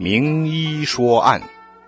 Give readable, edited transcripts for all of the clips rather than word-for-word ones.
名医说案。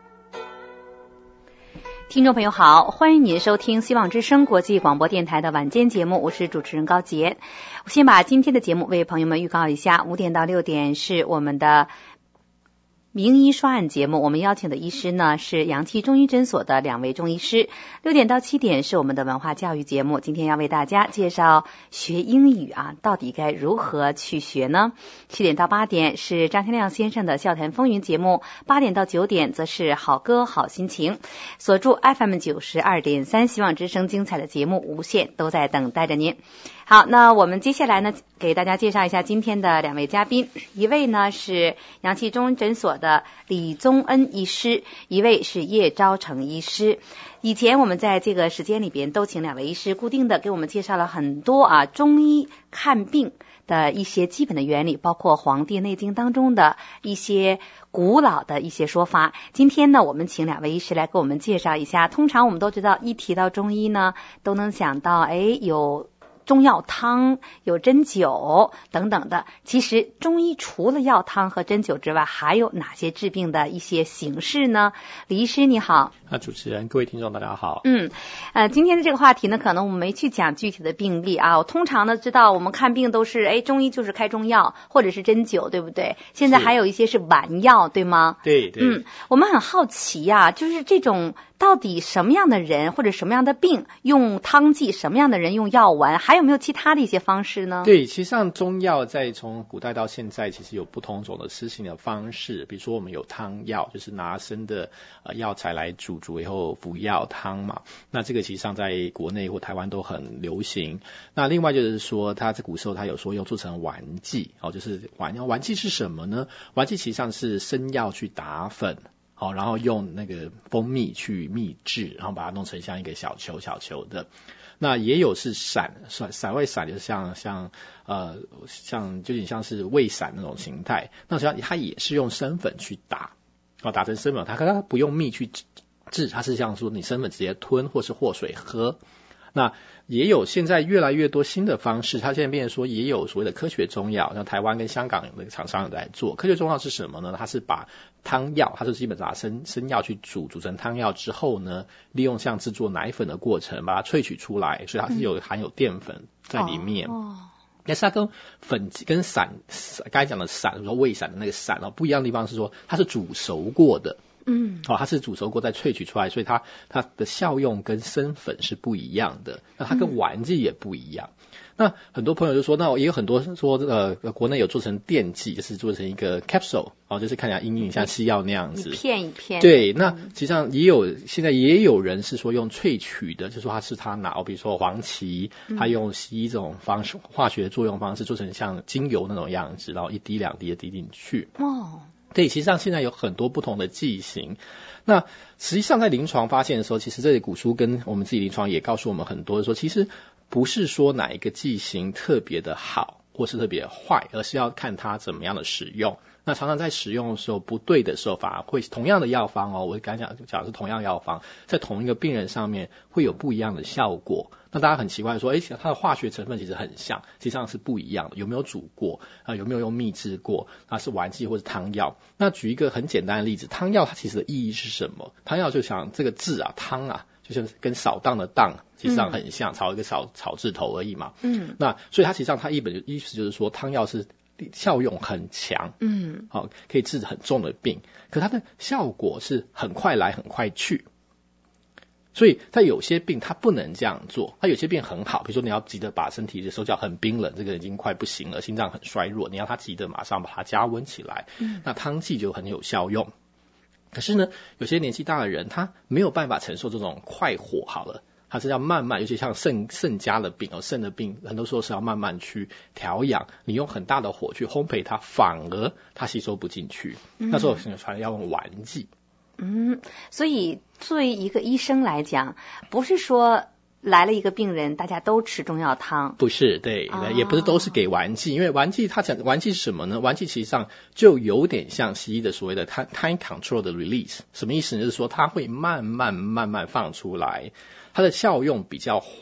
听众朋友好，欢迎您收听希望之声国际广播电台的晚间节目，我是主持人高洁。我先把今天的节目为朋友们预告一下，5点到6点是我们的名医说案节目，我们邀请的医师呢是阳气中医诊所的2位中医师。6点到7点是我们的文化教育节目，今天要为大家介绍学英语啊，到底该如何去学呢？7点到8点是张天亮先生的笑谈风云节目，8点到9点则是好歌好心情。锁住 FM 92.3希望之声，精彩的节目无限都在等待着您。好，那我们接下来呢给大家介绍一下今天的2位嘉宾，一位呢是阳气中医诊所的李宗恩医师，一位是叶昭成医师。以前我们在这个时间里边都请2位医师固定的给我们介绍了很多中医看病的一些基本的原理，包括《黄帝内经》当中的一些古老的一些说法。今天呢，我们请2位医师来给我们介绍一下。通常我们都知道，一提到中医呢，都能想到有中药汤，有针灸等等的。其实中医除了药汤和针灸之外，还有哪些治病的一些形式呢？李医师你好。 主持人各位听众大家好。 今天的这个话题呢，可能我们没去讲具体的病例啊。我通常呢知道我们看病都是中医就是开中药或者是针灸，对不对？现在还有一些是丸药，对吗？ 对。 我们很好奇呀，就是这种到底什么样的人或者什么样的病用汤剂，什么样的人用药丸，还有没有其他的一些方式呢？ 对，其实上中药在从古代到现在其实有不同种的施行的方式，比如说我们有汤药，就是拿生的药材来煮以后服药汤嘛，那这个其实上在国内或台湾都很流行。那另外就是说它在古时候它有说用做成丸剂，就是丸剂是什么呢？丸剂其实上是生药去打粉，然后用那个蜂蜜去秘制，然后把它弄成像一个小球的。那也有是散味散，就是像就有点像是胃散那种形态。那实际上它也是用生粉去打成生粉，它不用蜜去治，它是像说你生粉直接吞或是和水喝。那也有现在越来越多新的方式，它现在变成说也有所谓的科学中药，像台湾跟香港的厂商有在做。科学中药是什么呢？它是把汤药，它是基本上生药去煮成汤药之后呢，利用像制作奶粉的过程把它萃取出来，所以它是含有淀粉在里面。但是它跟粉跟散，刚才讲的散，比如说胃散的那个散不一样的地方是说它是煮熟过的。它是煮熟过再萃取出来，所以它的效用跟生粉是不一样的。那它跟丸剂也不一样。那很多朋友就说，那也有很多说国内有做成锭剂，就是做成一个 capsule，就是看起来硬像西药那样子， 一片一片。 对，那实际上现在也有人是说用萃取的，就是说他拿比如说黄芪，他用西医这种方式化学作用方式做成像精油那种样子，然后1滴2滴的滴进去。对，其实上现在有很多不同的剂型。那实际上在临床发现的时候，其实这里古书跟我们自己临床也告诉我们很多，说其实不是说哪一个剂型特别的好或是特别坏，而是要看它怎么样的使用。那常常在使用的时候不对的时候，反而会同样的药方我刚才讲的是同样药方，在同一个病人上面会有不一样的效果。那大家很奇怪说，它的化学成分其实很像，实际上是不一样的。有没有煮过有没有用秘制过？它是丸剂或是汤药？那举一个很简单的例子，汤药它其实的意义是什么？汤药就想这个字汤就像跟扫荡的荡其实上很像，草一个草字头而已嘛。那所以它实际上它意思就是说汤药是效用很强，可以治很重的病，可它的效果是很快来很快去。所以在有些病它不能这样做，它有些病很好，比如说你要急着把身体的手脚很冰冷，这个已经快不行了，心脏很衰弱，你要它急着马上把它加温起来，那汤剂就很有效用。可是呢，有些年纪大的人他没有办法承受这种快火好了，它是要慢慢，尤其像肾家的病肾的病，很多时候是要慢慢去调养，你用很大的火去烘焙它，反而它吸收不进去。那时候反而要用丸剂。 所以作为一个医生来讲，不是说来了一个病人大家都吃中药汤， 不是，对，也不是都是给丸剂，因为丸剂它讲丸剂是什么呢？丸剂其实上就有点像西医的所谓的 time control 的 release， 什么意思呢？就是说它会慢慢放出来，它的效用比较缓，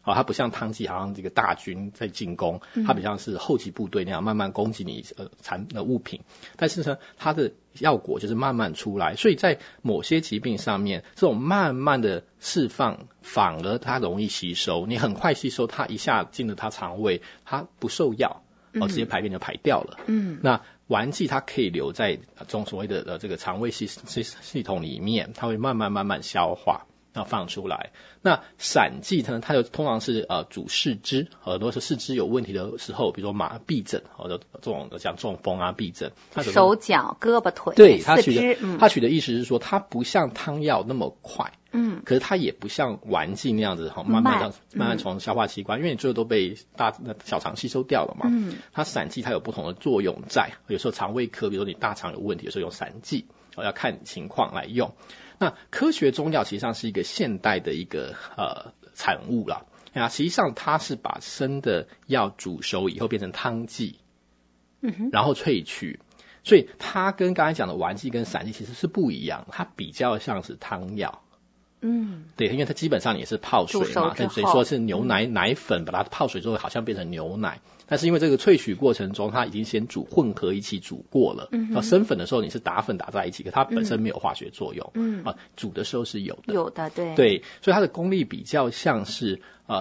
它不像汤剂好像这个大军在进攻，它比较是后继部队那样慢慢攻击你物品，但是呢它的药果就是慢慢出来，所以在某些疾病上面这种慢慢的释放反而它容易吸收，你很快吸收，它一下进了它肠胃，它不受药直接排便就排掉了。那丸剂它可以留在所谓的这个肠胃系统里面，它会慢慢消化然后放出来。那散剂呢，它通常是主四肢，很多是四肢有问题的时候，比如说痹症这种像中风啊痹症， 手脚胳膊腿对四肢它取的意思是说它不像汤药那么快，可是它也不像丸剂那样子慢慢从消化器官，因为你最后都被小肠吸收掉了嘛。它散剂它有不同的作用在，有时候肠胃科比如说你大肠有问题，有时候用散剂要看情况来用。那科学中药实际上是一个现代的一个产物啦，实际上它是把生的药煮熟以后变成汤剂，然后萃取，所以它跟刚才讲的丸剂跟散剂其实是不一样，它比较像是汤药。对，因为它基本上也是泡水嘛，所以说是牛奶奶粉把它泡水之后好像变成牛奶，但是因为这个萃取过程中它已经先混合一起煮过了，生粉的时候你是打粉打在一起，可它本身没有化学作用，煮的时候是有的，对，所以它的功力比较像是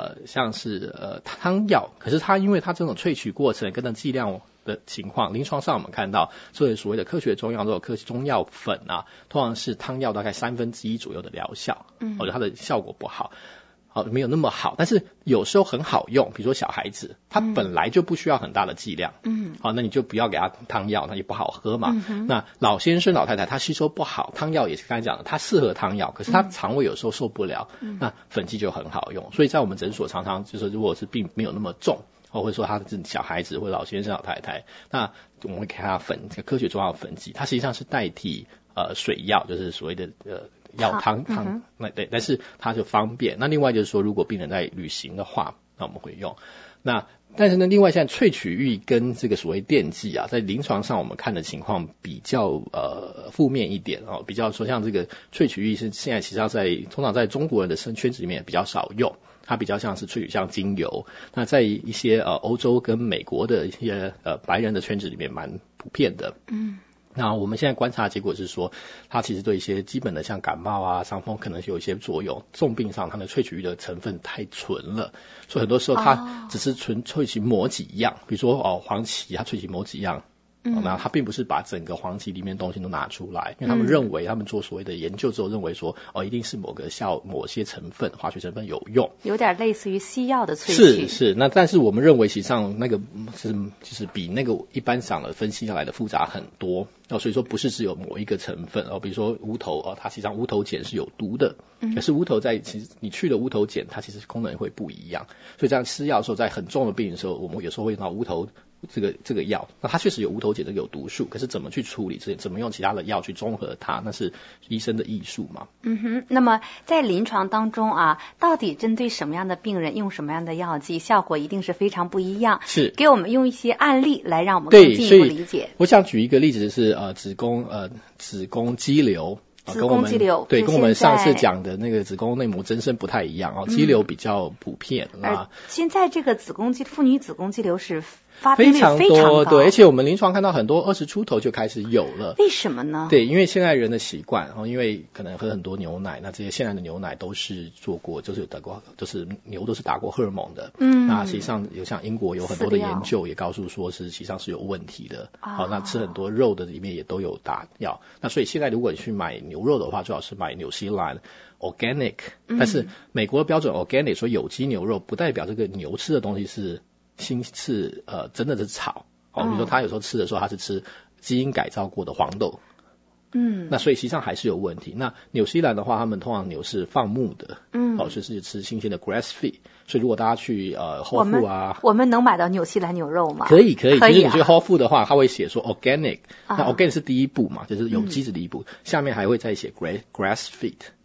汤药，可是它因为它这种萃取过程跟着剂量的情况，临床上我们看到所谓的科学中药这种科学中药粉啊，通常是汤药大概1/3左右的疗效，它的效果不好，没有那么好，但是有时候很好用，比如说小孩子他本来就不需要很大的剂量，那你就不要给他汤药，那也不好喝嘛。那老先生老太太他吸收不好，汤药也是刚才讲的，他适合汤药，可是他肠胃有时候受不了，那粉剂就很好用。所以在我们诊所常常就是如果是病没有那么重，或者说他是小孩子或老先生老太太，那我们会给他科学中药粉剂，它实际上是代替水药，就是所谓的药汤，对，但是它就方便。那另外就是说，如果病人在旅行的话，那我们会用。那但是呢，另外现在萃取液跟这个所谓电剂啊，在临床上我们看的情况比较负面一点比较说像这个萃取液是现在其实通常在中国人的圈子里面比较少用。它比较像是萃取像精油，那在一些欧洲跟美国的一些白人的圈子里面蛮普遍的。那我们现在观察的结果是说，它其实对一些基本的像感冒啊、伤风可能有一些作用，重病上它的萃取液的成分太纯了，所以很多时候它只是萃取某几样，比如说黄芪它萃取某几样。那他并不是把整个黄芪里面东西都拿出来，因为他们认为他们做所谓的研究之后认为说一定是某些成分化学成分有用， 有点类似于西药的萃取。 是那但是我们认为实际上那个就是比那个一般上的分析下来的复杂很多所以说不是只有某一个成分比如说乌头它实际上乌头碱是有毒的，可是乌头其实你去了乌头碱它其实功能会不一样，所以这样吃药的时候在很重的病的时候，我们有时候会用到乌头这个药，那它确实有乌头碱这个有毒素，可是怎么去处理，怎么用其他的药去中和它，那是医生的艺术嘛。 那么在临床当中到底针对什么样的病人用什么样的药剂，效果一定是非常不一样。 是， 给我们用一些案例来让我们更进一步理解。 我想举一个例子是子宫肌瘤。 子宫肌瘤对，跟我们上次讲的那个子宫内膜增生不太一样肌瘤比较普遍现在这个妇女子宫肌瘤是发病率非常多，对，而且我们临床看到很多20出头就开始有了。 为什么呢？ 对，因为现在人的习惯因为可能喝很多牛奶，那这些现在的牛奶都是做过，就是有得过，就是牛都是打过荷尔蒙的。那实际上有像英国有很多的研究也告诉说是实际上是有问题的。那吃很多肉的里面也都有打药。那所以现在如果你去买牛肉的话，最好是买纽西兰 organic，但是美国的标准 organic 说有机牛肉不代表这个牛吃的东西是真的是草比如说他有时候吃的时候他是吃基因改造过的黄豆，那所以实际上还是有问题。那纽西兰的话，他们通常牛是放牧的，就是吃新鲜的 grass feed， 所以如果大家去Whole Foods 我们能买到纽西兰牛肉吗？ 可以，就是你去 Whole Foods 的话，他会写说 organic，那 organic 是第一步嘛，就是有机是第一步，下面还会再写 grass feed。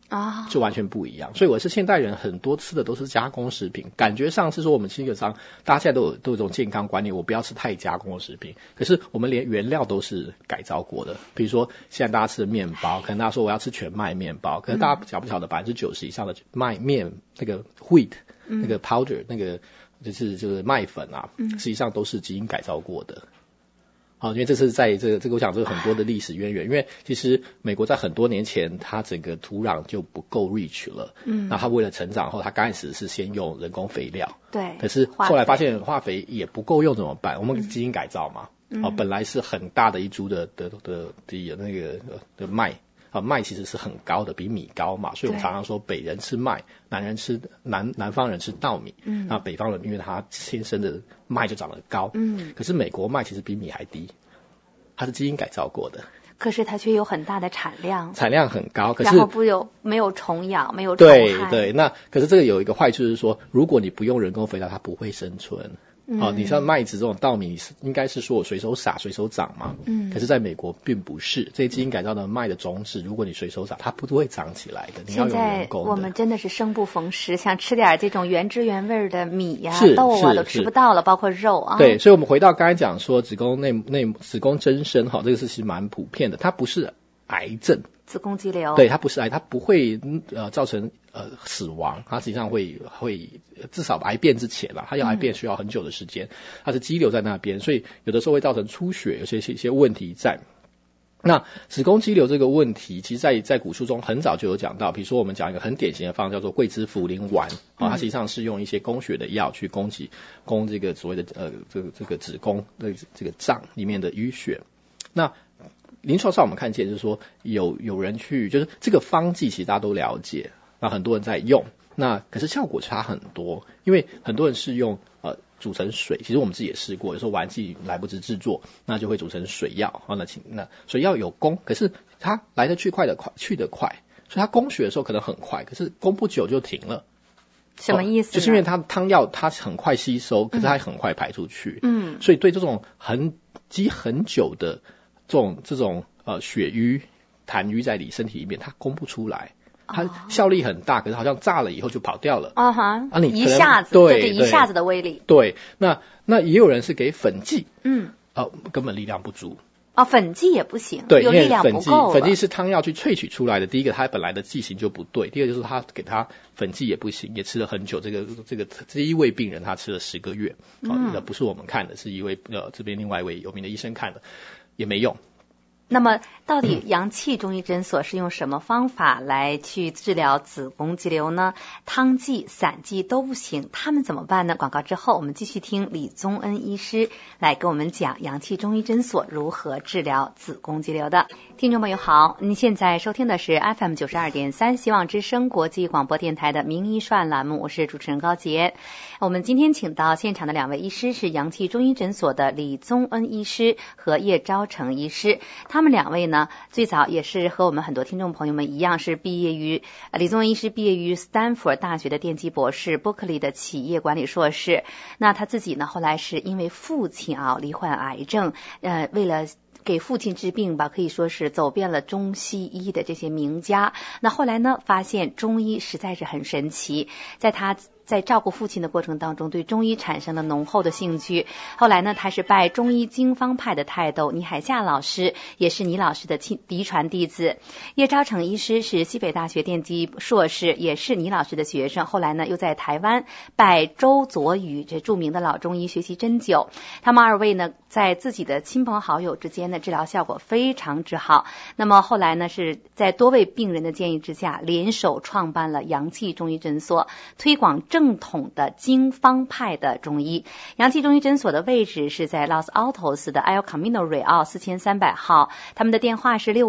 就完全不一样。所以我是现代人很多吃的都是加工食品，感觉上是说我们基本上大家现在都有这种健康观念，我不要吃太加工的食品，可是我们连原料都是改造过的。比如说现在大家吃的面包，可能大家说我要吃全麦面包，可是大家晓不晓得90%以上的面那个 wheat 那个 powder 那个就是麦粉啊，实际上都是基因改造过的。好，因为这是在这个我想这个很多的历史渊源，因为其实美国在很多年前它整个土壤就不够 rich 了，那它为了成长后，它刚开始是先用人工肥料，对，可是后来发现化肥也不够用怎么办？我们基因改造嘛，本来是很大的一株的那个麦。麦其实是很高的，比米高嘛，所以我们常常说北人吃麦，南方人吃稻米，那北方人因为他天生的麦就长得高，可是美国麦其实比米还低，它是基因改造过的， 可是它却有很大的产量很高，可是然后没有虫咬，没有虫害， 对，那可是这个有一个坏处是说，如果你不用人工肥料，它不会生存。你像麦子这种稻米应该是说我随手撒随手长嘛，可是在美国并不是，这些基因改造的麦的种子如果你随手撒它不会长起来的，你要有人工的。现在我们真的是生不逢时，想吃点这种原汁原味的米呀豆啊都吃不到了，包括肉啊。 对，所以我们回到刚才讲说子宫增生这个是其实蛮普遍的，它不是癌症， 子宫肌瘤， 对，它不是癌，它不会造成死亡，它实际上会至少癌变之前啦，它要癌变需要很久的时间，它是肌瘤在那边，所以有的时候会造成出血，有些一些问题在。那子宫肌瘤这个问题，其实在古书中很早就有讲到，比如说我们讲一个很典型的方叫做桂枝茯苓丸，它实际上是用一些供血的药去供这个所谓的这个子宫的这个脏里面的淤血。那临床上我们看见就是说有人去就是这个方剂其实大家都了解，那很多人在用，那可是效果差很多，因为很多人是用煮成水，其实我们自己也试过，有时候丸剂来不及制作，那就会煮成水药，那水药有功，可是它来得去得快，所以它供血的时候可能很快，可是供不久就停了。 什么意思呢？ 就是因为它汤药它很快吸收，可是它很快排出去，所以对这种积很久的这种血瘀痰瘀在你身体里面，它供不出来，它效力很大，可是好像炸了以后就跑掉了。你一下子对一下子的威力。 对，那也有人是给粉剂，根本力量不足。 粉剂也不行， 对， 有力量不够。 粉剂是汤药去萃取出来的，第一个它本来的剂型就不对，第二个就是它给它粉剂也不行，也吃了很久。这一位病人他吃了10个月，不是我们看的，是一位这边另外一位有名的医生看的，也没用。 那么到底阳气中医诊所是用什么方法来去治疗子宫肌瘤呢？汤剂、散剂都不行，他们怎么办呢？广告之后我们继续听李宗恩医师来跟我们讲阳气中医诊所如何治疗子宫肌瘤的。听众朋友好，您现在收听的是 FM 92.3希望之声国际广播电台的名医说案栏目，我是主持人高洁。我们今天请到现场的2位医师是阳气中医诊所的李宗恩医师和叶昭成医师，他们2位呢最早也是和我们很多听众朋友们一样，是李宗恩医师毕业于斯坦福大学的电机博士，伯克利的企业管理硕士。那他自己呢后来是因为父亲罹患癌症，为了给父亲治病吧，可以说是走遍了中西医的这些名家。那后来呢发现中医实在是很神奇，在他在照顾父亲的过程当中对中医产生了浓厚的兴趣。后来呢他是拜中医经方派的泰斗倪海厦老师，也是倪老师的嫡传弟子。叶昭成医师是西北大学电机硕士，也是倪老师的学生，后来呢又在台湾拜周佐宇这著名的老中医学习针灸。他们2位呢在自己的亲朋好友之间的治疗效果非常之好。那么后来呢是在多位病人的建议之下，联手创办了阳气中医诊所，推广正统的经方派的中医。阳气中医诊所的位置是在 Los Altos 的 El Camino Real 4300号，他们的电话是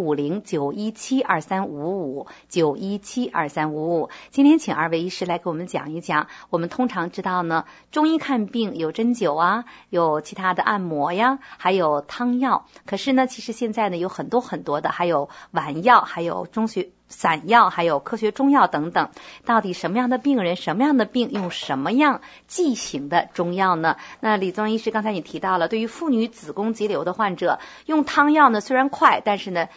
650-917-2355 917-2355。今天请2位医师来给我们讲一讲，我们通常知道呢中医看病有针灸啊，有其他的按摩呀，还有汤药，可是呢其实现在呢有很多的，还有丸药，还有散药，还有科学中药等等。到底什么样的病人，什么样的病用什么样剂型的中药呢？那李宗医师刚才你提到了，对于妇女子宫肌瘤的患者用汤药呢虽然快，但是呢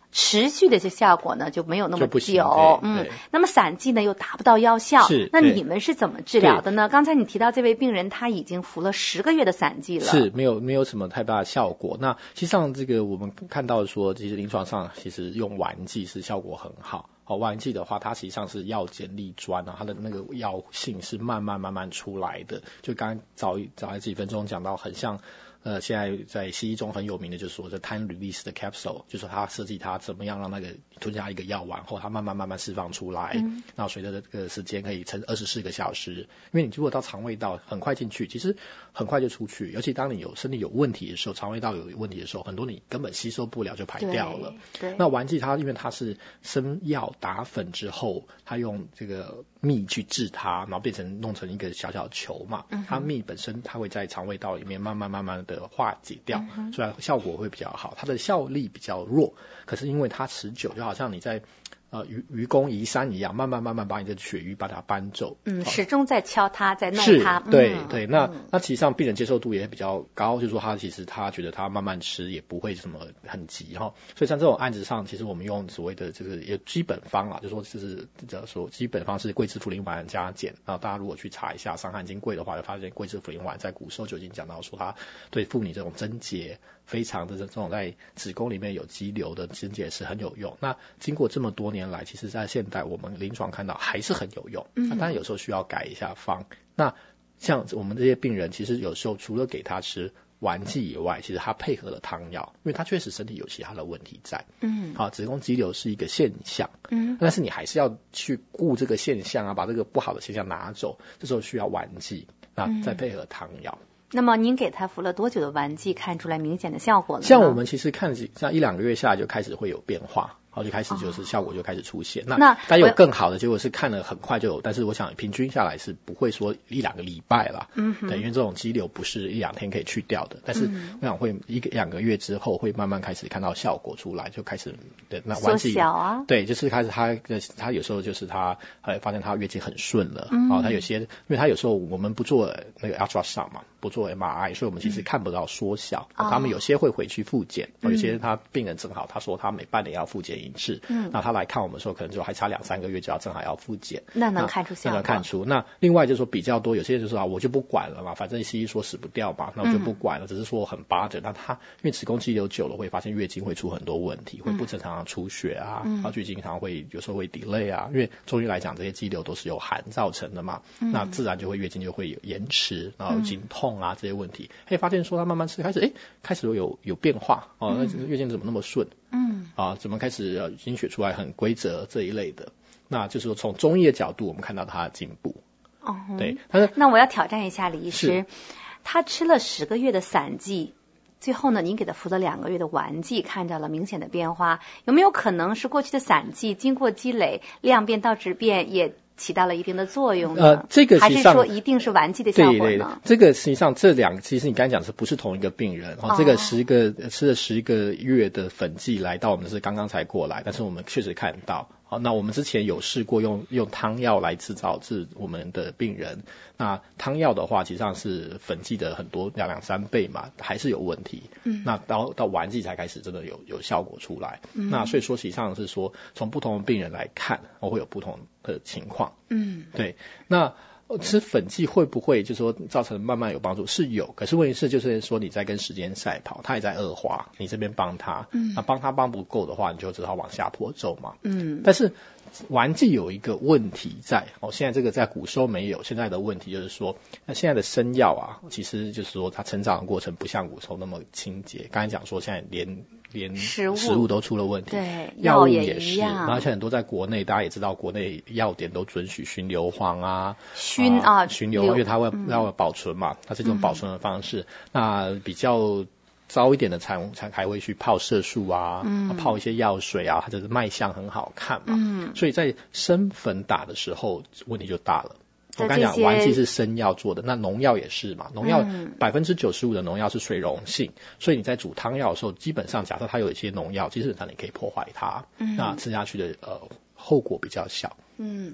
持续的这效果呢就没有那么久， 那么散剂呢又达不到药效，那你们是怎么治疗的呢？刚才你提到这位病人他已经服了10个月的散剂了， 是没有什么太大的效果。那实际上这个我们看到说，其实临床上其实用丸剂是效果很好。丸剂的话，它实际上是药碱利专啊，它的那个药性是慢慢出来的。就刚刚早来几分钟讲到，很像现在在西医中很有名的就是说这 time release 的 capsule， 就是说它设计它怎么样让那个吞下一个药丸后，它慢慢释放出来，然后随着这个时间可以撑24个小时。因为你如果到肠胃道很快进去，其实很快就出去，尤其当你身体有问题的时候，肠胃道有问题的时候，很多你根本吸收不了就排掉了。 对， 那丸剂它因为它是生药打粉之后，它用这个蜜去制它，然后弄成一个小小球嘛，它蜜本身它会在肠胃道里面慢慢的化解掉，虽然效果会比较好，它的效力比较弱，可是因为它持久，就好像你在愚公移山一样，慢慢把你的血瘀把它搬走， 始终在敲它，在弄它， 对，那其实上病人接受度也比较高，就是说他其实他觉得他慢慢吃也不会什么很急哈，所以像这种案子上，其实我们用所谓的这个也基本方啦，就是说说基本方是桂枝茯苓丸加减，然后大家如果去查一下《伤寒经贵》的话，就发现桂枝茯苓丸在古时候就已经讲到说它对妇女这种贞洁非常的这种在子宫里面有肌瘤的贞洁是很有用。那经过这么多年来，其实在现代我们临床看到还是很有用，当然有时候需要改一下方。那像我们这些病人，其实有时候除了给他吃丸剂以外，其实他配合了汤药，因为他确实身体有其他的问题在。子宫肌瘤是一个现象，但是你还是要去顾这个现象啊，把这个不好的现象拿走，这时候需要丸剂，那再配合汤药。 那么您给他服了多久的丸剂看出来明显的效果呢？ 像我们其实看像1-2个月下来就开始会有变化，然后就开始就是效果就开始出现。那但有更好的结果是看了很快就有，但是我想平均下来是不会说1-2个礼拜啦。对，因为这种肌瘤不是1-2天可以去掉的，但是我想会1-2个月之后会慢慢开始看到效果出来，就开始的那丸剂缩小啊。 对，就是开始他有时候就是他发现他月经很顺了，他有些因为他有时候我们不做那个 ultrasound 嘛，不做 MRI， 所以我们其实看不到缩小。他们有些会回去复检，有些他病人正好他说他每半年要复检一次，那他来看我们的时候可能就还差2-3个月就要正好要复检， 那能看出效果， 能看出。那另外就是说比较多，有些人就说我就不管了嘛，反正西医说死不掉嘛，那我就不管了，只是说很bother。那他因为子宫肌瘤久了会发现月经会出很多问题，会不正常的出血啊，然后就经常会有时候会 delay 啊，因为中医来讲这些肌瘤都是由寒造成的嘛，那自然就会月经就会有延迟，然后经痛啊这些问题，发现说他慢慢吃开始有变化那月经怎么那么顺，怎么开始经血出来很规则这一类的，那就是说从中医的角度我们看到他的进步。对， 那我要挑战一下李医师，他吃了10个月的散剂，最后呢您给他服了2个月的丸剂，看到了明显的变化，有没有可能是过去的散剂经过积累量变到质变也起到了一定的作用呢？ 这个还是说一定是丸剂的效果呢？ 这个实际上这两个其实你刚才讲是不是同一个病人？这个吃了10个月的粉剂来到我们是刚刚才过来，但是我们确实看到。那我们之前有试过用汤药来治我们的病人，那汤药的话其实上是粉剂的很多2-3倍嘛，还是有问题。那到丸剂才开始真的有效果出来。那所以说实际上是说从不同的病人来看，会有不同的情况。对，那吃粉剂会不会就是说造成慢慢有帮助？是有，可是问题是就是说你在跟时间赛跑，他也在恶化，你这边帮他，那帮他帮不够的话，你就只好往下坡走嘛。但是丸剂有一个问题在现在这个在古时候没有，现在的问题就是说，那现在的生药啊，其实就是说它成长的过程不像古时候那么清洁。刚才讲说现在连食物都出了问题， 对， 药物也是，而且很多在国内大家也知道，国内药典都准许熏硫磺啊，熏硫，因为它要保存嘛，它是这种保存的方式。那比较糟一点的才还会去泡色素啊，泡一些药水啊，它就是卖相很好看嘛。所以在生粉打的时候问题就大了。我刚才讲丸剂是生药做的，那农药也是嘛，农药95%的农药是水溶性，所以你在煮汤药的时候，基本上假设它有一些农药，基本上你可以破坏它，那吃下去的后果比较小。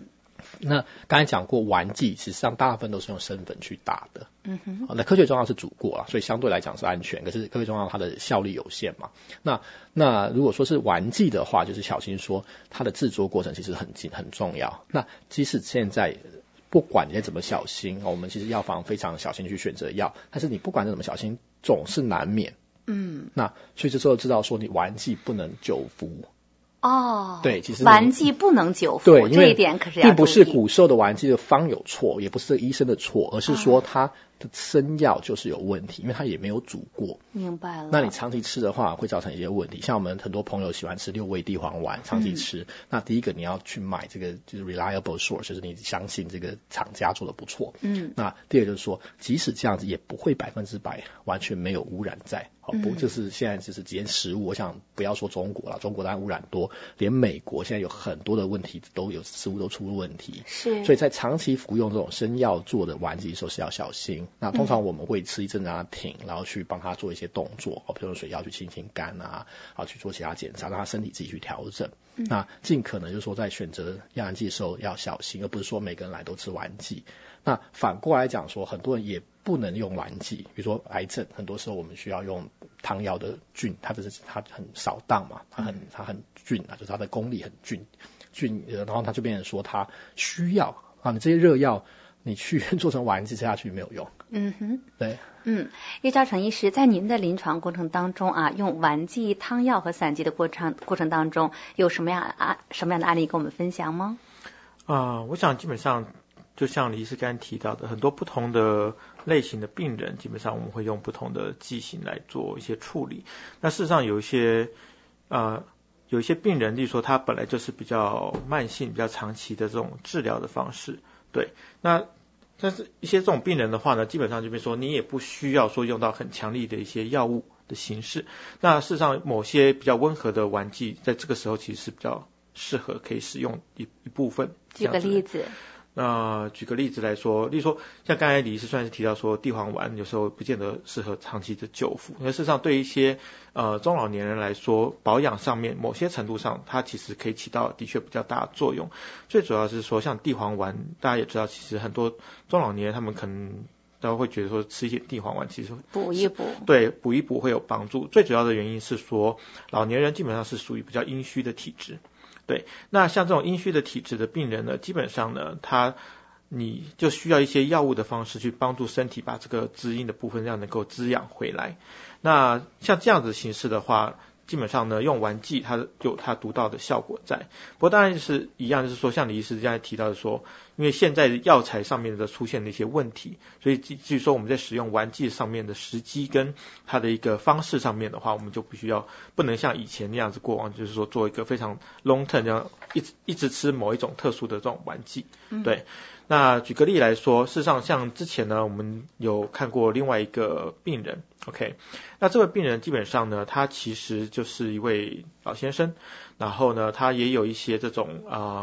那刚才讲过玩剂，实际上大部分都是用生粉去打的。那科学中药是煮过了，所以相对来讲是安全，可是科学中药它的效率有限嘛。那如果说是玩剂的话，就是小心说它的制作过程其实很重要。那即使现在不管你再怎么小心，我们其实药房非常小心去选择药，但是你不管怎么小心，总是难免。那所以这时候知道说你玩剂不能久服。对，其实玩剂不能久服， 对， 这一点可是要注意。 并不是古时候的玩剂的方有错，也不是医生的错，而是说它的生药就是有问题，因为它也没有煮过。 明白了。 那你长期吃的话会造成一些问题，像我们很多朋友喜欢吃6味地黄丸，长期吃，那第一个你要去买这个就是 reliable source， 就是你相信这个厂家做的不错。那第二个就是说，即使这样子也不会100%完全没有污染在。不就是现在就是几件食物，我想不要说中国了，中国当然污染多，连美国现在有很多的问题都有食物都出问题。 是。所以在长期服用这种生药做的丸剂的时候是要小心。那通常我们会吃一阵让它停，然后去帮他做一些动作，比如说水药去清肝啊，去做其他检查，让他身体自己去调整。那尽可能就是说在选择药丸剂的时候要小心，而不是说每个人来都吃丸剂。那反过来讲说，很多人也不能用丸剂，比如说癌症，很多时候我们需要用汤药的菌，它很扫荡嘛，它很菌啊，就是它的功力很菌，然后它就变成说它需要你这些热药你去做成丸剂吃下去没有用。对。 叶兆成医师，在您的临床过程当中用丸剂、汤药和散剂的过程当中，有什么样的案例跟我们分享吗？ 我想基本上就像李医师刚才提到的，很多不同的类型的病人，基本上我们会用不同的剂型来做一些处理。那事实上有一些病人，例如说他本来就是比较慢性、比较长期的这种治疗的方式，对，但是一些这种病人的话呢，基本上就比如说你也不需要说用到很强力的一些药物的形式。那事实上某些比较温和的丸剂，在这个时候其实是比较适合可以使用一部分。 举个例子。 举个例子来说，例如说像刚才李医师算是提到说地黄丸有时候不见得适合长期的久服，因为事实上对一些中老年人来说，保养上面某些程度上它其实可以起到的确比较大的作用。最主要是说像地黄丸，大家也知道其实很多中老年人他们可能都会觉得说吃一些地黄丸其实补一补， 对，补一补会有帮助。最主要的原因是说老年人基本上是属于比较阴虚的体质。对，那像这种阴虚的体质的病人呢，基本上呢，你就需要一些药物的方式去帮助身体把这个滋阴的部分让能够滋养回来。那像这样子形式的话，基本上呢，用丸剂它有它独到的效果在。不过当然就是一样，就是说像李医师刚才提到的说，因为现在药材上面的出现的一些问题，所以至于说我们在使用丸剂上面的时机跟它的一个方式上面的话，我们就不能像以前那样子过往，就是说做一个非常 long term 这样一直吃某一种特殊的这种丸剂。对。那举个例来说，事实上像之前呢，我们有看过另外一个病人 ，OK， 那这位病人基本上呢，他其实就是一位老先生，然后呢，他也有一些这种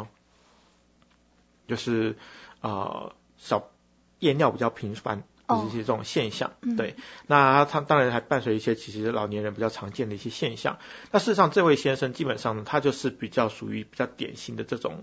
就是夜尿比较频繁的一些这种现象。对，那他当然还伴随一些其实老年人比较常见的一些现象。那事实上这位先生基本上呢，他就是比较属于比较典型的这种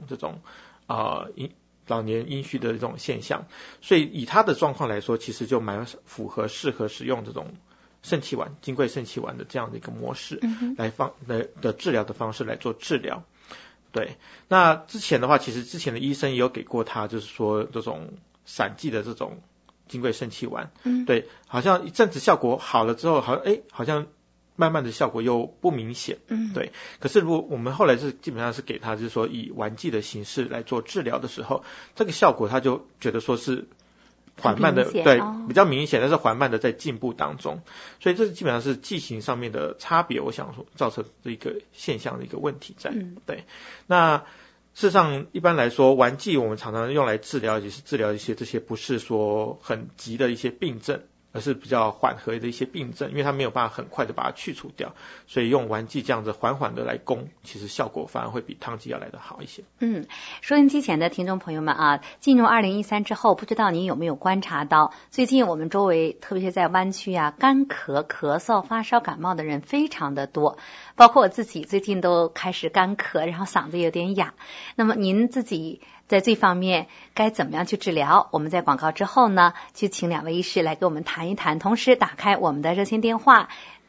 老年阴虚的这种现象，所以以他的状况来说，其实就蛮符合适合使用这种肾气丸、金匮肾气丸的这样的一个模式的治疗的方式来做治疗。对，那之前的话，其实之前的医生也有给过他，就是说这种散剂的这种金匮肾气丸，对，好像一阵子效果好了之后，好像慢慢的效果又不明显，对。可是如果我们后来是基本上是给他就是说以丸剂的形式来做治疗的时候，这个效果他就觉得说是缓慢的，对，比较明显，但是缓慢的在进步当中。所以这基本上是剂型上面的差别，我想说造成的一个现象的一个问题在。对，那事实上一般来说，丸剂我们常常用来治疗，也是治疗一些这些不是说很急的一些病症，而是比较缓和的一些病症，因为它没有办法很快的把它去除掉，所以用丸剂这样子缓缓的来攻，其实效果反而会比汤剂要来得好一些。 收音机前的听众朋友们进入2013之后，不知道您有没有观察到，最近我们周围，特别是在湾区干咳、咳嗽、发烧、感冒的人非常的多，包括我自己最近都开始干咳，然后嗓子有点哑。那么您自己在这方面该怎么样去治疗？我们在广告之后呢，就请2位医师来给我们谈一谈，同时打开我们的热线电话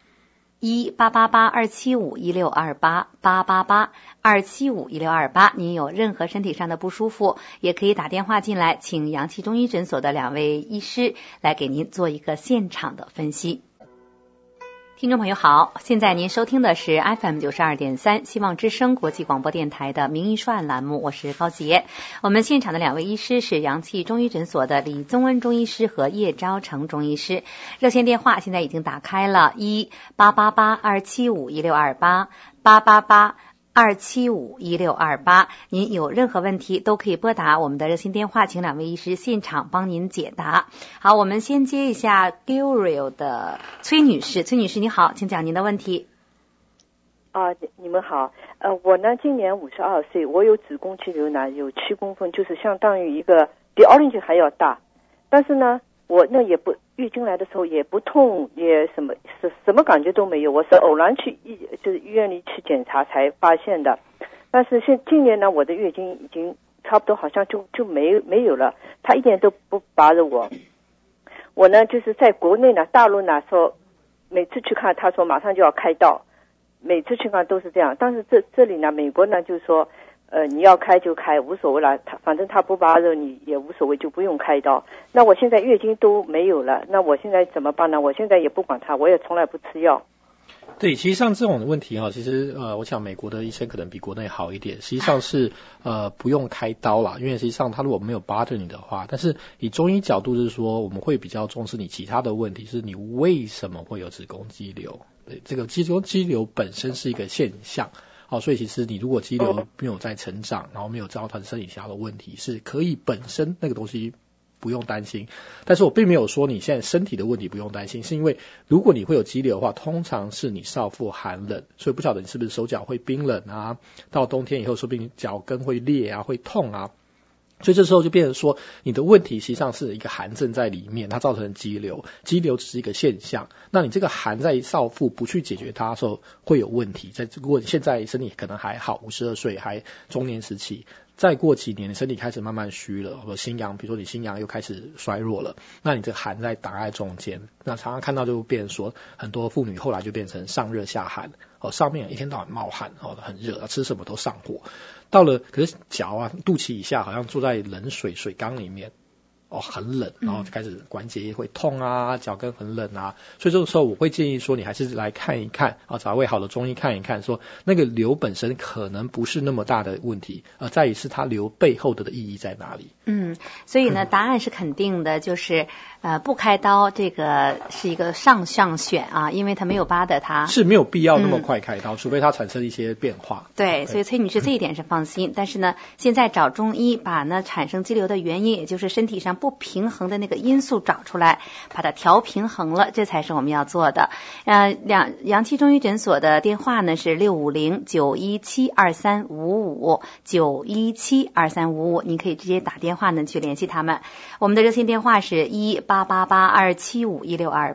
1-888-275-1628，888-275-1628，您有任何身体上的不舒服，也可以打电话进来，请阳气中医诊所的2位医师来给您做一个现场的分析。听众朋友好，现在您收听的是 FM 92.3希望之声国际广播电台的名医说案栏目，我是高洁。我们现场的2位医师是阳气中医诊所的李宗恩中医师和叶昭成中医师。热线电话现在已经打开了1-888-275-1628 888-275-1628，您有任何问题都可以拨打我们的热线电话，请2位医师现场帮您解答。好，我们先接一下 Gilreal 的崔女士。崔女士你好，请讲您的问题。 你们好，我呢今年52岁，我有子宫肌瘤呢，有7公分，就是相当于一个比orange还要大，但是呢我那也不月经来的时候也不痛，也什么感觉都没有，我是偶然去就是医院里去检查才发现的。但是今年呢，我的月经已经差不多好像就没有了，他一点都不拔着我。我呢就是在国内呢，大陆呢说每次去看，他说马上就要开刀，每次去看都是这样。但是这里呢，美国呢就是说你要开就开，无所谓了，反正他不拔着你也无所谓，就不用开刀。那我现在月经都没有了，那我现在怎么办呢？我现在也不管它，我也从来不吃药。 对，其实像这种问题其实我想美国的医生可能比国内好一点，实际上是不用开刀啦，因为实际上他如果没有 bother 你的话，但是以中医角度就是说，我们会比较重视你其他的问题，是你为什么会有子宫肌瘤。对，这个子宫肌瘤本身是一个现象。所以其实你如果肌瘤没有在成长，然后没有造成身体其他的问题，是可以本身那个东西不用担心。但是我并没有说你现在身体的问题不用担心，是因为如果你会有肌瘤的话，通常是你少腹寒冷，所以不晓得你是不是手脚会冰冷啊，到冬天以后说不定脚跟会裂啊，会痛啊。所以这时候就变成说，你的问题实际上是一个寒症在里面，它造成肌瘤，肌瘤只是一个现象。那你这个寒在少腹不去解决它的时候会有问题。如果你现在身体可能还好，52岁还中年时期，再过几年你身体开始慢慢虚了，或者心阳，比如说你心阳又开始衰弱了，那你这个寒在挡在中间，那常常看到就变成说，很多妇女后来就变成上热下寒，上面一天到晚冒汗，很热，吃什么都上火。到了可是脚肚脐以下好像坐在冷水缸里面，很冷，然后就开始关节会痛啊，脚跟很冷啊，所以这个时候我会建议说，你还是来看一看找位好的中医看一看，说那个瘤本身可能不是那么大的问题，在于是它瘤背后的意义在哪里。 所以呢，答案是肯定的，就是不开刀，这个是一个上项选因为它没有拔的，它是没有必要那么快开刀，除非它产生一些变化。 对，所以崔女士这一点是放心。但是呢，现在找中医把产生肌瘤的原因，也就是身体上不平衡的那个因素找出来，把它调平衡了，这才是我们要做的。阳气中医诊所的电话呢是650-917-2355 917-2355，您可以直接打电话呢去联系他们。我们的热线电话是1-888-275-1628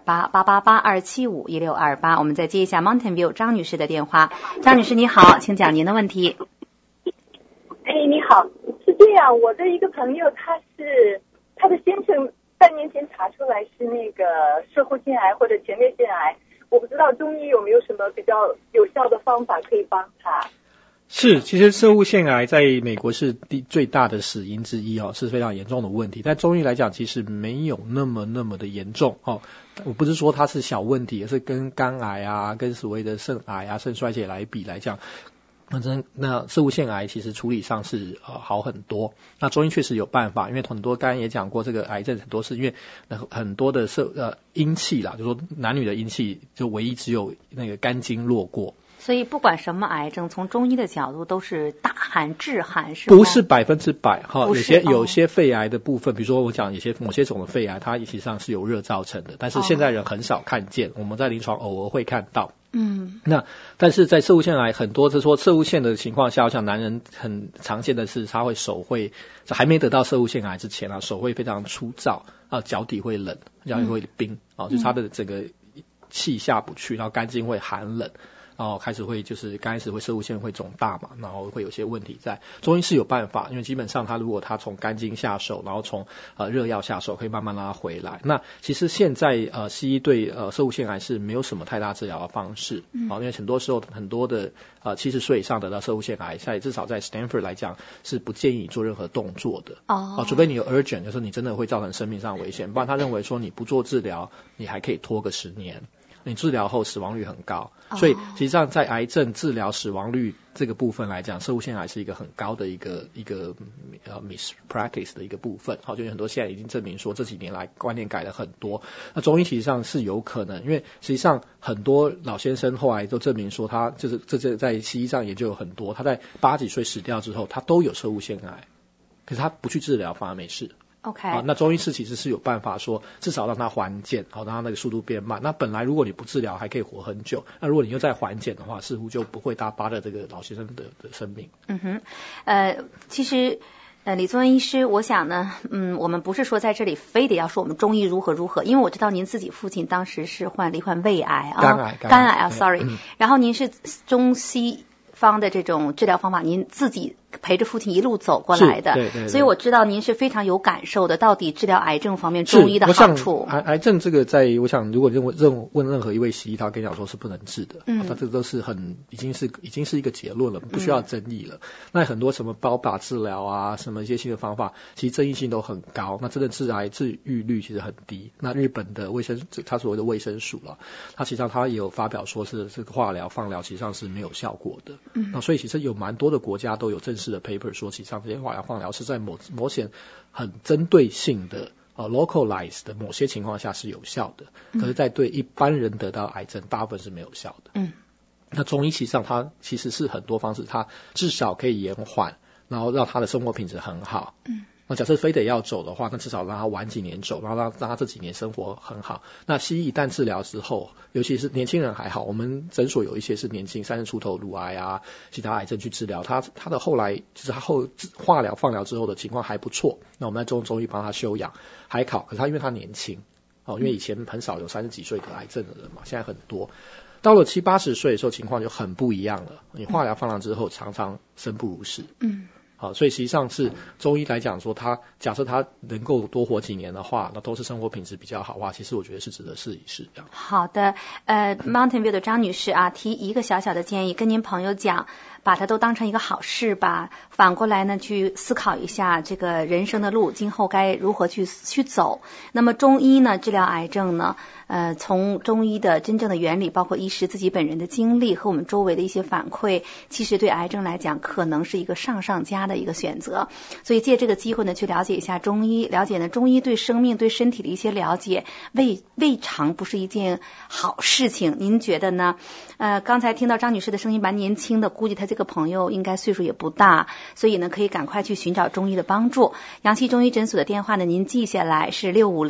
888-275-1628。我们再接一下 Mountain View 张女士的电话。张女士你好，请讲您的问题。 你好，是这样，我的一个朋友他的先生半年前查出来是那个射护腺癌或者前列腺癌，我不知道中医有没有什么比较有效的方法可以帮他。 是，其实射护腺癌在美国是最大的死因之一是非常严重的问题。在中医来讲，其实没有那么的严重我不是说它是小问题，而是跟肝癌跟所谓的肾癌肾衰竭来比来讲，那射护腺癌其实处理上是好很多。那中医确实有办法，因为很多刚才也讲过，这个癌症很多是因为很多的阴气啦，就说男女的阴气就唯一只有那个肝经络过。 所以不管什么癌症，从中医的角度都是大寒致寒，是吗？ 不是100%有些肺癌的部分，比如说我讲某些种的肺癌，它实际上是由热造成的，但是现在人很少看见，我们在临床偶尔会看到。那但是在射护腺癌很多是说射护腺的情况下，我想男人很常见的是他会手会还没得到射护腺癌之前手会非常粗糙脚底会冷，脚底会冰就是他的整个气下不去，然后肝经会寒冷。 然后开始会就是刚开始会射物腺会肿大嘛，然后会有些问题在。中医是有办法，因为基本上如果他从肝经下手，然后从热药下手，可以慢慢让他回来。那其实现在西医对射物腺癌是没有什么太大治疗的方式，因为很多时候很多的70岁以上得到射物腺癌，至少在 Stanford 来讲是不建议你做任何动作的除非你有 urgent， 就是你真的会造成生命上危险，不然他认为说你不做治疗，你还可以拖个10年。你治疗后死亡率很高，所以实际上在癌症治疗死亡率这个部分来讲，射物腺癌是一个很高的一个mispractice 的一个部分。就有很多现在已经证明说这几年来观念改了很多。那中医其实上是有可能，因为实际上很多老先生后来都证明说他就是这在西医上研究有很多，他在80几岁死掉之后，他都有射物腺癌，可是他不去治疗反而没事。 OK， 那中医师其实是有办法说至少让它缓减，让它那个速度变慢。那本来如果你不治疗还可以活很久，那如果你又再缓减的话，似乎就不会搭巴的这个老先生的生命。 其实李宗恩医师，我想呢，我们不是说在这里非得要说我们中医如何，因为我知道您自己父亲当时是罹患胃癌肝癌，sorry，然后您是中西方的这种治疗方法，您自己陪着父亲一路走过来的， 对， 所以我知道您是非常有感受的。到底治疗癌症方面中医的好处？ 癌症这个我想如果问任何一位西医，他跟你讲说是不能治的，他这个都是已经是一个结论了，不需要争议了。那很多什么包靶治疗啊，什么一些新的方法，其实争议性都很高，那真的治愈率其实很低。那日本的他所谓的卫生署了，他实际上他也有发表说是这个化疗放疗实际上是没有效果的。那所以其实有蛮多的国家都有正式的 paper 说，其实上这些化疗放疗是在某些很针对性的localized 的某些情况下是有效的，可是在对一般人得到癌症大部分是没有效的。那中医其实上它其实是很多方式，它至少可以延缓，然后让他的生活品质很好。那假设非得要走的话，那至少让他晚几年走，然后让他这几年生活很好。那西医一旦治疗之后，尤其是年轻人还好，我们诊所有一些是年轻30出头乳癌啊，其他癌症去治疗，他的后来就是他化疗放疗之后的情况还不错。那我们在中医帮他休养还好，可是他因为他年轻因为以前很少有30几岁得癌症的人嘛，现在很多。到了70、80岁的时候情况就很不一样了，你化疗放疗之后常常生不如死。所以实际上是中医来讲说，假设他能够多活几年的话，那都是生活品质比较好的话，其实我觉得是值得试一试这样。 好的，Mountain View 的张女士去一个小小的建议，跟您朋友讲，把它都当成一个好事吧，反过来呢去思考一下这个人生的路今后该如何去走。那么中医呢治疗癌症呢从中医的真正的原理，包括医师自己本人的经历和我们周围的一些反馈，其实对癌症来讲可能是一个上加的一个选择。所以借这个机会呢去了解一下中医，了解呢中医对生命对身体的一些了解，未尝不是一件好事情。您觉得呢？刚才听到张女士的声音蛮年轻的，估计她这个朋友应该岁数也不大，所以呢可以赶快去寻找中医的帮助。阳气中医诊所的电话呢您记下来是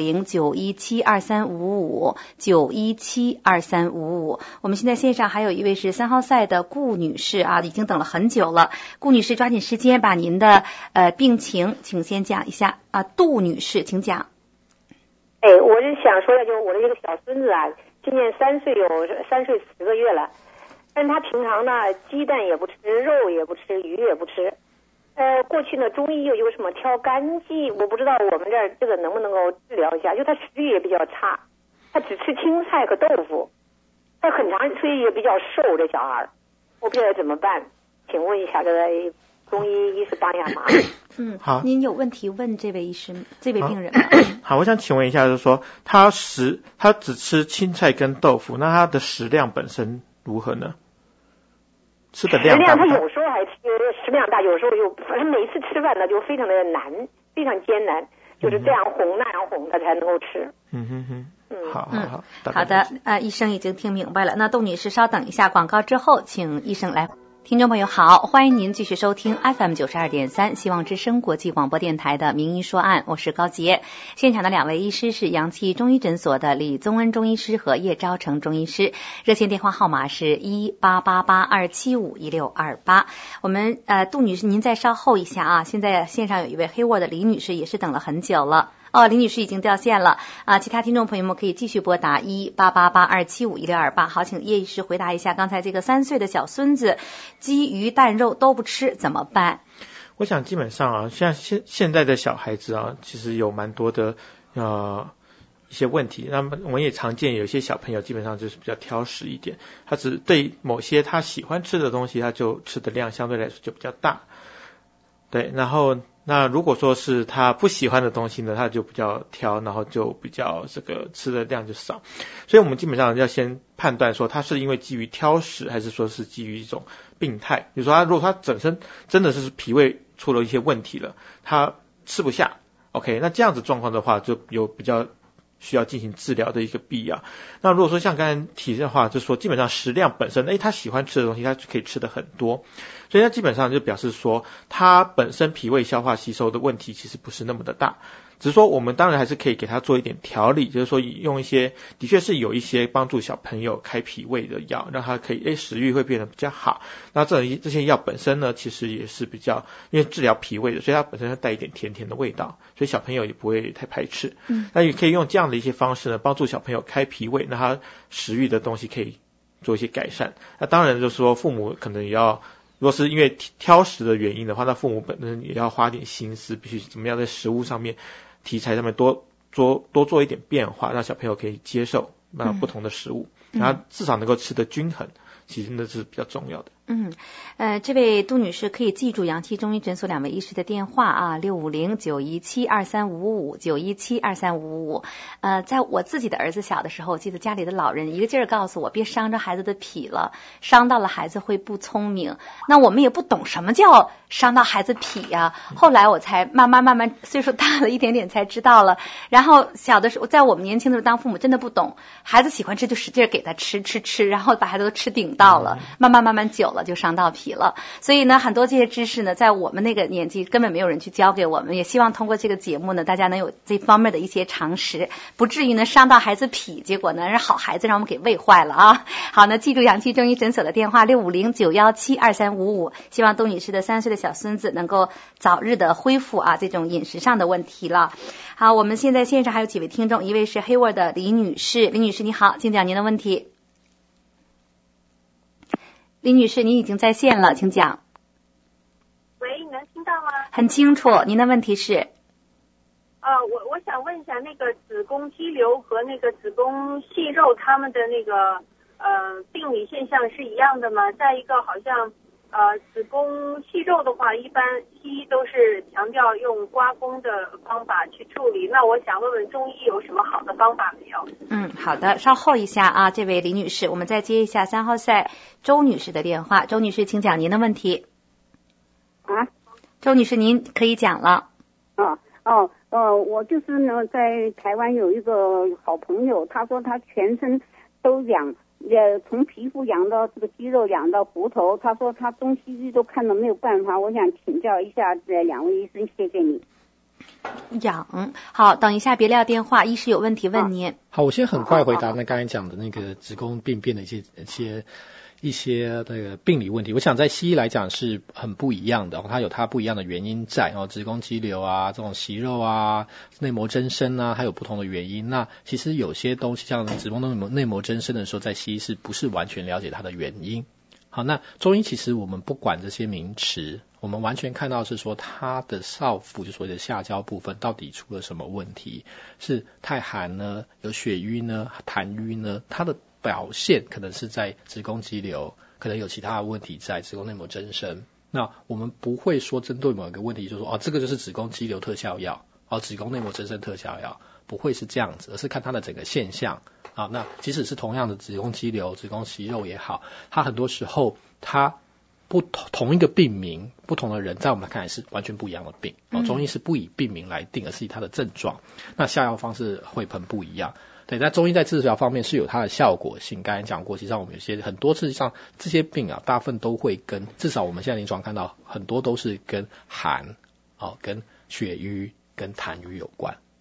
650-917-2355，917-2355。我们现在线上还有一位是3号赛的顾女士已经等了很久了。顾女士抓紧时间把您的病情请先讲一下杜女士请讲。 我是想说的，就是我的一个小孙子今年3岁10个月了，但是他平常呢鸡蛋也不吃，肉也不吃，鱼也不吃。过去呢中医又有什么挑肝剂，我不知道我们这儿这个能不能够治疗一下，就他食欲也比较差，他只吃青菜和豆腐，他所以也比较瘦，这小孩我不知道怎么办，请问一下这个中医师帮一下忙。 好， 您有问题问这位医生，这位病人吗？ 好，我想请问一下，就是说他只吃青菜跟豆腐，那他的食量本身如何呢？吃的量大， 他有时候还吃食量大，有时候反正每次吃饭呢就非常的难，非常艰难，就是这样哄那样哄他才能够吃。 好的，医生已经听明白了。那窦女士稍等一下，广告之后请医生来。听众朋友好，欢迎您继续收听 FM 92.3希望之声国际广播电台的名医说案，我是高洁。现场的2位医师是阳气中医诊所的李宗恩中医师和叶昭成中医师，热线电话号码是18882751628。我们杜女士您再稍后一下现在线上有一位黑沃的李女士也是等了很久了。 林女士已经掉线了啊，其他听众朋友们可以继续拨打18882751628。好，请叶医师回答一下刚才这个3岁的小孙子鸡鱼蛋肉都不吃怎么办？ 我想基本上啊，像现在的小孩子啊，其实有蛮多的一些问题。那么我们也常见有些小朋友基本上就是比较挑食一点，他只对某些他喜欢吃的东西，他就吃的量相对来说就比较大。对，然后那如果说是他不喜欢的东西呢，他就比较挑，然后就比较这个吃的量就少。所以我们基本上要先判断说他是因为基于挑食，还是说是基于一种病态。比如说他如果他本身真的是脾胃出了一些问题了，他吃不下 ，OK， 那这样子状况的话，就有比较需要进行治疗的一个必要。那如果说像刚才提的话，就是说基本上食量本身，他喜欢吃的东西，他就可以吃的很多，所以他基本上就表示说，他本身脾胃消化吸收的问题其实不是那么的大。只是说我们当然还是可以给他做一点调理，就是说用一些的确是有一些帮助小朋友开脾胃的药，让他可以食欲会变得比较好。那这些药本身呢，其实也是比较因为治疗脾胃的，所以它本身会带一点甜甜的味道，所以小朋友也不会太排斥。那也可以用这样的一些方式呢，帮助小朋友开脾胃，那他食欲的东西可以做一些改善。那当然就是说父母可能也要，如果是因为挑食的原因的话，那父母本身也要花点心思，必须怎么样在食物上面题材上面多做一点变化，让小朋友可以接受不同的食物，然后至少能够吃得均衡，其实那是比较重要的。 这位杜女士可以记住阳气中医诊所2位医师的电话啊，650-917-2355 917-2355。在我自己的儿子小的时候，我记得家里的老人一个劲儿告诉我，别伤着孩子的脾了，伤到了孩子会不聪明。那我们也不懂什么叫伤到孩子脾呀，后来我才慢慢岁数大了一点点才知道了。然后小的时候，在我们年轻的时候当父母真的不懂，孩子喜欢吃就使劲给他吃，然后把孩子都吃顶到了，慢慢久了就伤到脾了。所以呢，很多这些知识呢，在我们那个年纪根本没有人去教给我们，也希望通过这个节目呢，大家能有这方面的一些常识，不至于呢伤到孩子脾，结果呢是好孩子让我们给喂坏了啊。好，那记住阳气中医诊所的电话650-917-2355，希望杜女士的3岁的小孙子能够早日的恢复啊这种饮食上的问题了。好，我们现在线上还有几位听众，一位是黑沃的李女士，李女士你好，请讲您的问题。李女士，您已经在线了，请讲。 喂，你能听到吗？ 很清楚，您的问题是？ 我想问一下，那个子宫肌瘤和那个子宫息肉，他们的那个病理现象是一样的吗？再一个，好像子宫息肉的话，一般西医都是强调用刮宫的方法去处理。那我想问问中医有什么好的方法没有？ 好的，稍后一下啊，这位李女士，我们再接一下3号赛周女士的电话。周女士，请讲您的问题。周女士，您可以讲了。 我就是呢，在台湾有一个好朋友，他说他全身都痒。从皮肤痒到这个肌肉，痒到骨头，他说他中西医都看了没有办法，我想请教一下2位医生，谢谢你。 痒，好，等一下别撂电话，医师有问题问您。 好，我先很快回答那刚才讲的那个子宫病变的一些那个病理问题。我想在西医来讲是很不一样的，它有它不一样的原因在子宫肌瘤啊，这种息肉啊，内膜增生啊，还有不同的原因。那其实有些东西像子宫内膜增生的时候，在西医是不是完全了解它的原因？好，那中医其实我们不管这些名词，我们完全看到是说它的少腹，就所谓的下焦部分到底出了什么问题，是太寒呢，有血瘀呢，痰瘀呢，它的表现可能是在子宫肌瘤，可能有其他的问题在子宫内膜增生。那我们不会说针对某一个问题就说这个就是子宫肌瘤特效药，子宫内膜增生特效药，不会是这样子，而是看它的整个现象。那即使是同样的子宫肌瘤、子宫息肉也好，它很多时候它同一个病名，不同的人在我们看来是完全不一样的病。中医是不以病名来定，而是以它的症状，那下药方式会很不一样。对，那中医在治疗方面是有它的效果性，刚才讲过，其实上我们有些很多事实上这些病大部分都会跟，至少我们现在临床看到很多都是跟寒跟血瘀跟痰瘀有关。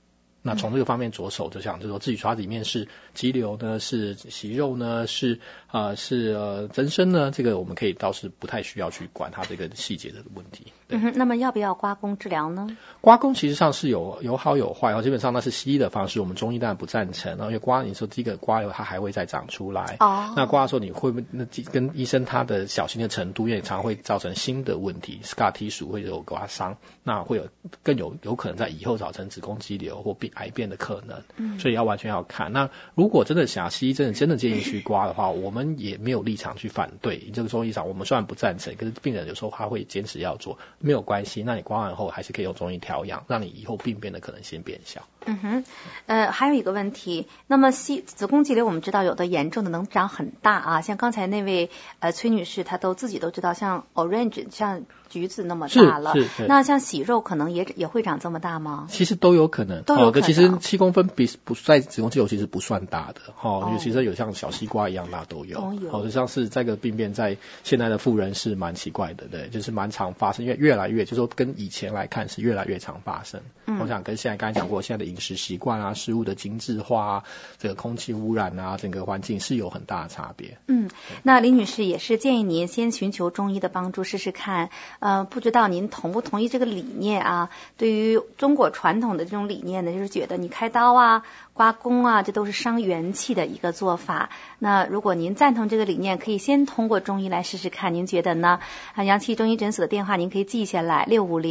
那从这个方面着手，就想就是说，至于说它里面是肌瘤呢，是息肉呢，是增生呢，这个我们可以倒是不太需要去管它这个细节的问题。 那么要不要刮宫治疗呢？ 刮宫其实上是有好有坏，基本上那是西医的方式，我们中医当然不赞成。因为刮，你说第一个刮以后它还会再长出来，那刮的时候你会不会跟医生他的小心的程度，因为常会造成新的问题 ，scar tissue 会有刮伤，那会有可能在以后造成子宫肌瘤或癌变的可能，所以要完全要看。那如果真的西医真的建议去刮的话，我们也没有立场去反对。这个中医上我们虽然不赞成，可是病人有时候他会坚持要做，没有关系。那你刮完后还是可以用中医调养，让你以后病变的可能性变小。 还有一个问题，那么子宫肌瘤我们知道有的严重的能长很大啊，像刚才那位崔女士她自己都知道，像 orange 像橘子那么大了，那像息肉可能也会长这么大吗？ 其实都有可能，其实7公分在子宫肌瘤其实不算大的，其实有像小西瓜一样大都有，就像是这个病变在现在的妇人是蛮奇怪的，对，就是蛮常发生，因为越来越就是说跟以前来看是越来越常发生。我想跟现在刚才讲过，现在的饮食习惯啊、食物的精致化啊、这个空气污染啊、整个环境是有很大的差别。 那李女士也是建议您先寻求中医的帮助试试看。不知道您同不同意这个理念啊？对于中国传统的这种理念呢，就是觉得你开刀啊、刮宫啊，这都是伤元气的一个做法。那如果您赞同这个理念，可以先通过中医来试试看，您觉得呢？阳气中医诊所的电话您可以记下来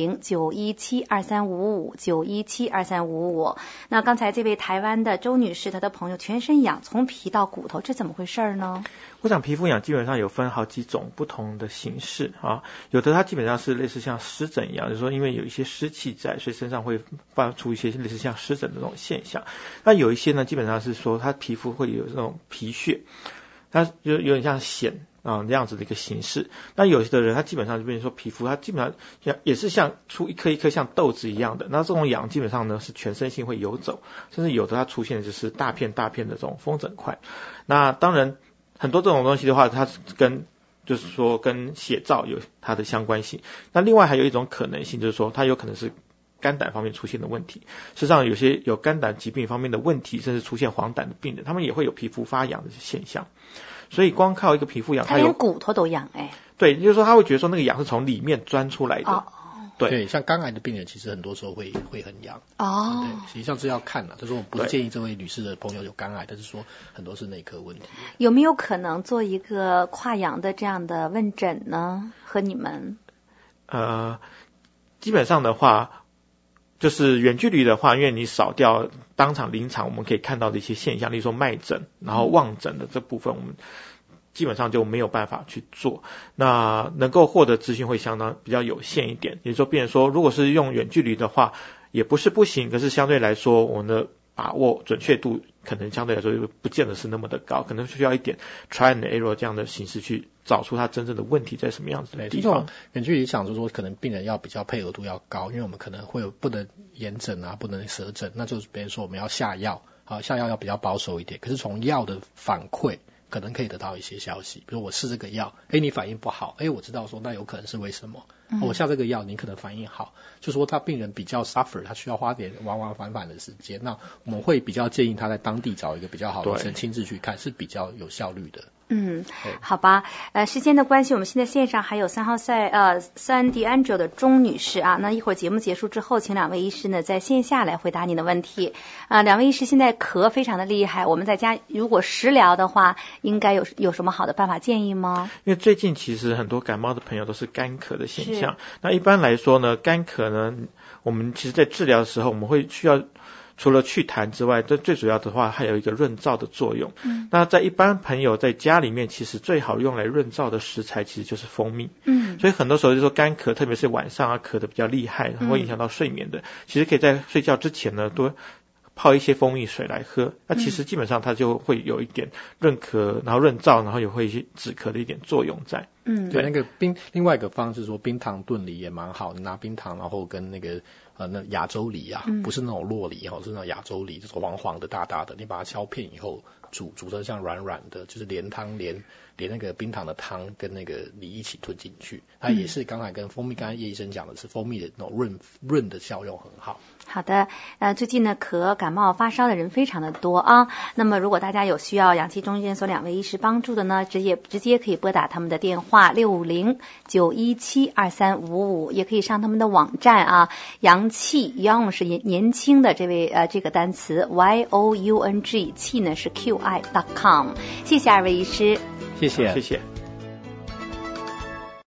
，650-917-2355，917-2355。那刚才这位台湾的周女士，她的朋友全身痒，从皮到骨头，这怎么回事呢？ 我想皮肤痒基本上有分好几种不同的形式啊，有的它基本上是类似像湿疹一样，就是说因为有一些湿气在，所以身上会发出一些类似像湿疹的这种现象。那有一些呢，基本上是说它皮肤会有这种皮屑，它就有点像癣这样子的一个形式。那有的人他基本上就变成说皮肤它基本上也是像出一颗一颗像豆子一样的，那这种痒基本上呢是全身性会游走，甚至有的它出现的就是大片大片的这种风疹块。那当然很多这种东西的话，它就是说跟血燥有它的相关性。那另外还有一种可能性，就是说它有可能是肝胆方面出现的问题。事实上有些有肝胆疾病方面的问题，甚至出现黄疸的病人，他们也会有皮肤发痒的现象。所以光靠一个皮肤痒， 他连骨头都痒对，就是说他会觉得说那个痒是从里面钻出来的。 对，像肝癌的病人其实很多时候会很痒。对，实际上是要看的，就是我不是建议这位女士的朋友有肝癌，但是说很多是内科问题。 有没有可能做一个跨洋的这样的问诊呢？和你们？ 基本上的话，就是远距离的话，因为你少掉当场临场我们可以看到的一些现象，例如说脉诊，然后望诊的这部分，我们基本上就没有办法去做，那能够获得资讯会相当比较有限一点。也就是说，变成说，如果是用远距离的话，也不是不行，可是相对来说，我们的把握准确度可能相对来说不见得是那么的高，可能需要一点 try and error 这样的形式去找出它真正的问题在什么样子的地方。 远距离想就是说，可能病人要比较配合度要高，因为我们可能会有不能眼诊啊，不能舌诊，那就是比如说我们要下药，下药要比较保守一点，可是从药的反馈可能可以得到一些消息，比如我试这个药，你反应不好，我知道说那有可能是为什么，我下这个药你可能反应好，就说他病人比较 suffer， 他需要花点往返的时间，那我们会比较建议他在当地找一个比较好的医生亲自去看，是比较有效率的。 好吧，时间的关系，我们现在线上还有3号San Diego 的钟女士啊，那一会儿节目结束之后，请两位医师呢在线下来回答您的问题。两位医师现在咳非常的厉害，我们在家如果食疗的话，应该有什么好的办法建议吗？ 因为最近其实很多感冒的朋友都是干咳的现象，那一般来说呢，干咳呢，我们其实在治疗的时候，我们会需要除了祛痰之外，这最主要的话还有一个润燥的作用。那在一般朋友在家里面，其实最好用来润燥的食材其实就是蜂蜜。所以很多时候就说干咳，特别是晚上咳得比较厉害，会影响到睡眠的，其实可以在睡觉之前呢多泡一些蜂蜜水来喝，那其实基本上它就会有一点润咳，然后润燥，然后也会一些止咳的一点作用在。 对，那个另外一个方式说冰糖炖梨也蛮好，你拿冰糖然后跟那个那亚洲梨啊，不是那种洛梨是那种亚洲梨，就是黄黄的大大的，你把它敲片以后煮成像软软的，就是连汤连那个冰糖的汤跟那个梨一起吞进去，它也是刚才跟蜂蜜，刚才叶医生讲的是蜂蜜的那种润的效用很好。 好的，最近呢咳、感冒、发烧的人非常的多啊。那么如果大家有需要氧气中心所2位医师帮助的呢，直接可以拨打他们的电话650-917-2355，也可以上他们的网站啊。阳气 young 是年轻的这个单词 young， 气呢是qi.com。谢谢2位医师， 谢谢。 谢谢。